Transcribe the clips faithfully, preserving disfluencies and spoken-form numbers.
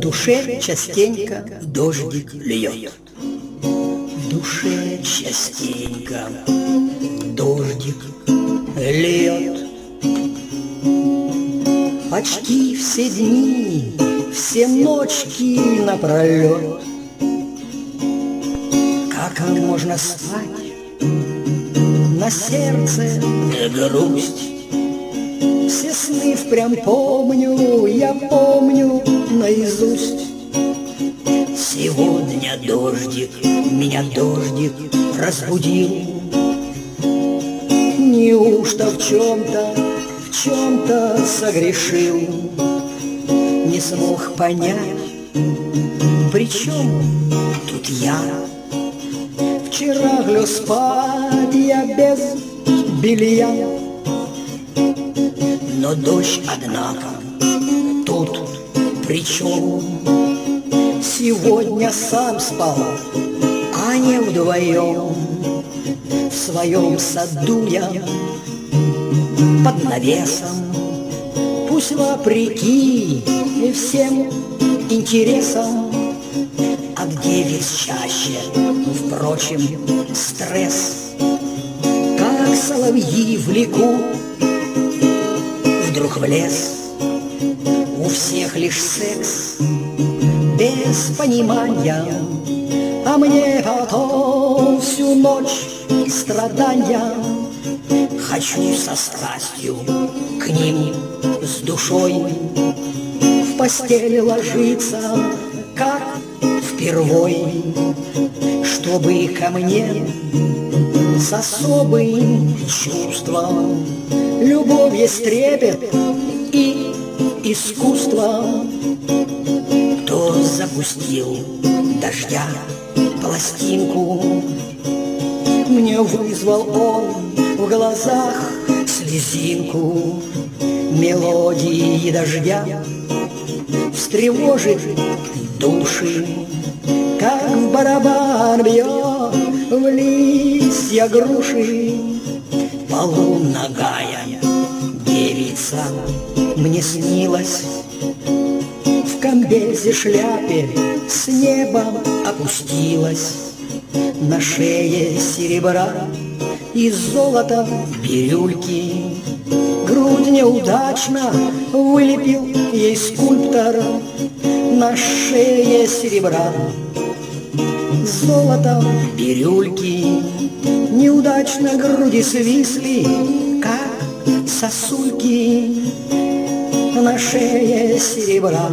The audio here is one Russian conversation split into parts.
душе частенько дождик льет. В душе частенько дождик льет. Почти все дни, все ночки напролет. Как можно спать, на сердце грусть. Все сны впрямь помню, я помню наизусть. Сегодня дождик, меня дождик разбудил. Неужто в чем-то, в чем-то согрешил? Не смог понять, при чем тут я? Вчера лёг спать я без белья. Но дождь, однако, тут при чем? Сегодня сам спал, а не вдвоем. В своем саду я под навесом, пусть вопреки и всем интересам. А где весь чаще, впрочем, стресс? Как соловьи влекут вдруг в лес. У всех лишь секс без понимания, а мне потом всю ночь страдания. Хочу со страстью к ним, с душой, в постели ложиться, как впервой, чтобы ко мне с особым чувством любовь есть трепет и искусство. Кто запустил дождя пластинку, мне вызвал он в глазах слезинку. Мелодии дождя встревожит души, как в барабан бьет в листья груши. Полуногая девица мне снилась, в комбезе шляпе с неба опустилась. На шее серебра и золота бирюльки. Грудь неудачно вылепил ей скульптор. На шее серебра, золото, бирюльки. Неудачно груди свисли, как сосульки. На шее серебра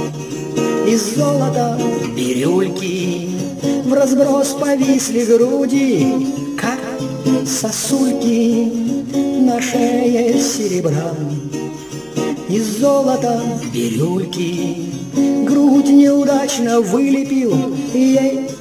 и золото, бирюльки. В разброс повисли груди, как сосульки. На шее серебра и золото, бирюльки. Грудь неудачно вылепил ей